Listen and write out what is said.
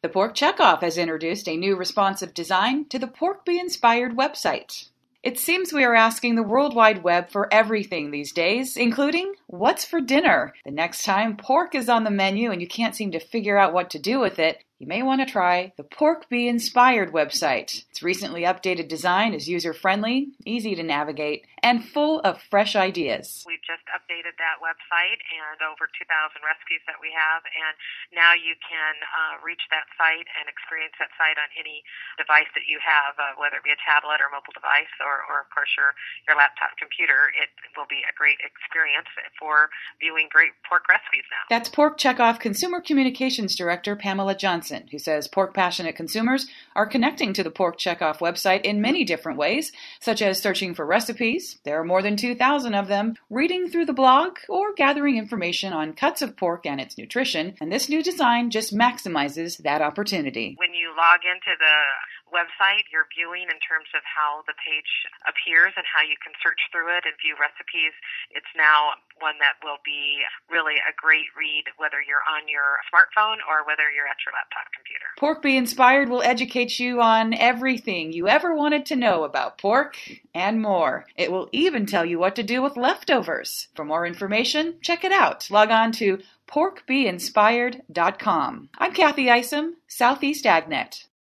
The Pork Checkoff has introduced a new responsive design to the Pork Be Inspired website. It seems we are asking the World Wide Web for everything these days, including what's for dinner. The next time pork is on the menu and you can't seem to figure out what to do with it, you may want to try the Pork Be Inspired website. Its recently updated design is user-friendly, easy to navigate, and full of fresh ideas. We've just updated that website and over 2,000 recipes that we have, and now you can reach that site and experience that site on any device that you have, whether it be a tablet or mobile device or of course, your laptop computer. It will be a great experience for viewing great pork recipes now. That's Pork Checkoff Consumer Communications Director Pamela Johnson, who says pork-passionate consumers are connecting to the Pork Checkoff website in many different ways, such as searching for recipes, there are more than 2,000 of them, reading through the blog, or gathering information on cuts of pork and its nutrition, and this new design just maximizes that opportunity. When you log into the website, you're viewing in terms of how the page appears and how you can search through it and view recipes. It's now one that will be really a great read, whether you're on your smartphone or whether you're at your laptop computer. Pork Be Inspired will educate you on everything you ever wanted to know about pork and more. It will even tell you what to do with leftovers. For more information, check it out. Log on to porkbeinspired.com. I'm Kathy Isom, Southeast AgNet.